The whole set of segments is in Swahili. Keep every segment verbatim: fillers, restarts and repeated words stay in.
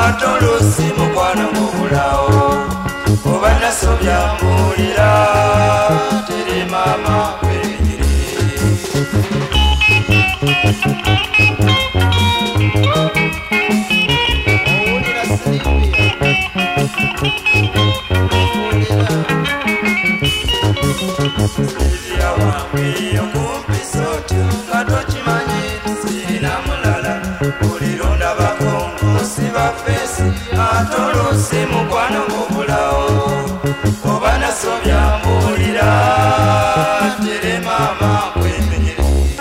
atolusi mukwano ng'obulawo oba nasobya mbuulira tere maama kwenyere owulira Silivia Silivia wange okumpisa otyo nga tokimanyi sirina mulala buliro ndabako ng'osiba feesi atolusi mukwano ng'obulawo oba nasobya mbuulira tere maama kwemenyere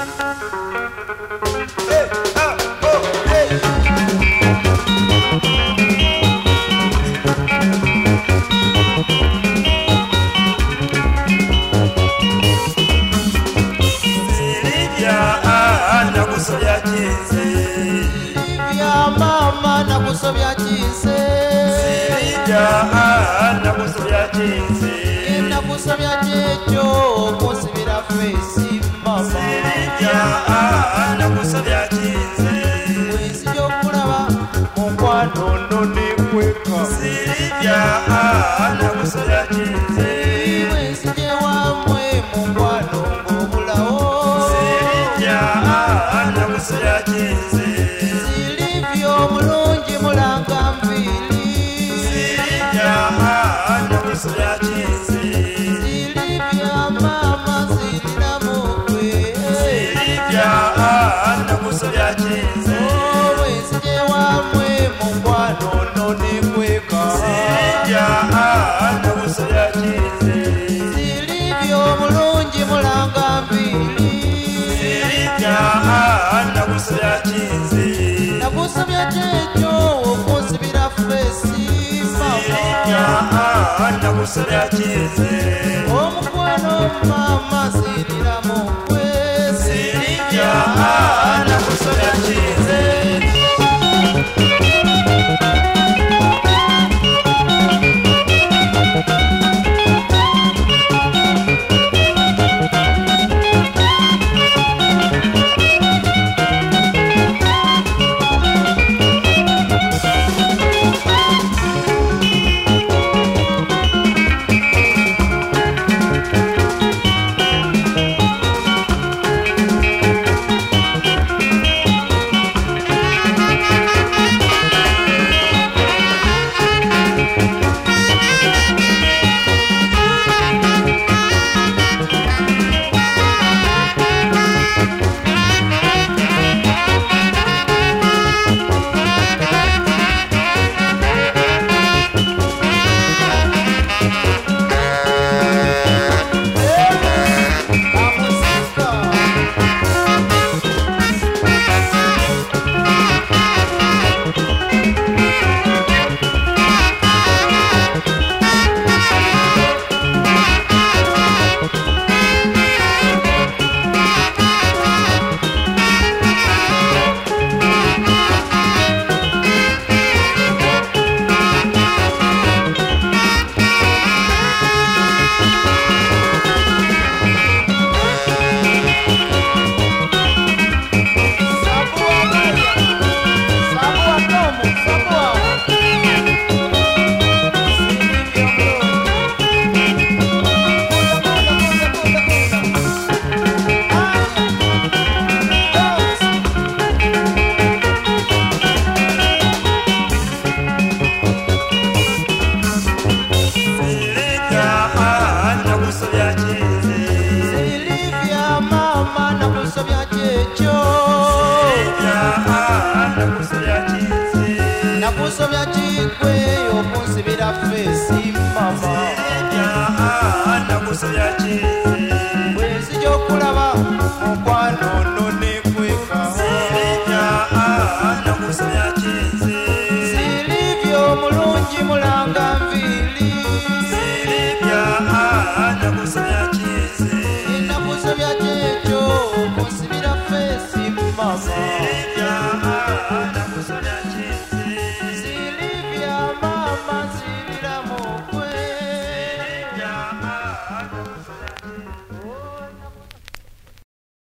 nakusobya kinze Silivia mama nakusobya kinze Silivia nakusobya kinze nakusobya kyekyo kunsibira feesi mama Silivia nakusobya kinze wensi gy'okulaba mukwano nno nekweka Silivia nakusobya kinze wensi gyewamwe mukwano ng'obulawo Silivia nakusobya kinze Silivia omulungi mulanga nviiri Silivia nakusobya kinze Silivia mama ziriramu gwe Silivia nakusobya kinze wensi gyewamwe mukwano nno nekweka Silivia nakusobya kinze Silivia omulungi mulanga nviiri Silivia nakusobya kinze nakusobya kyekyo okunsibira feesi Silivia nakusobya kinze omukwano mama ziriramu gwe Silivia nakusobya kinze nakusobya kikwe okunsibira feesi mama Silivia nakusobya kinze wensi gy'okulaba mukwano nno nekweka Silivia nakusobya kinze Silivia omulungi mulanga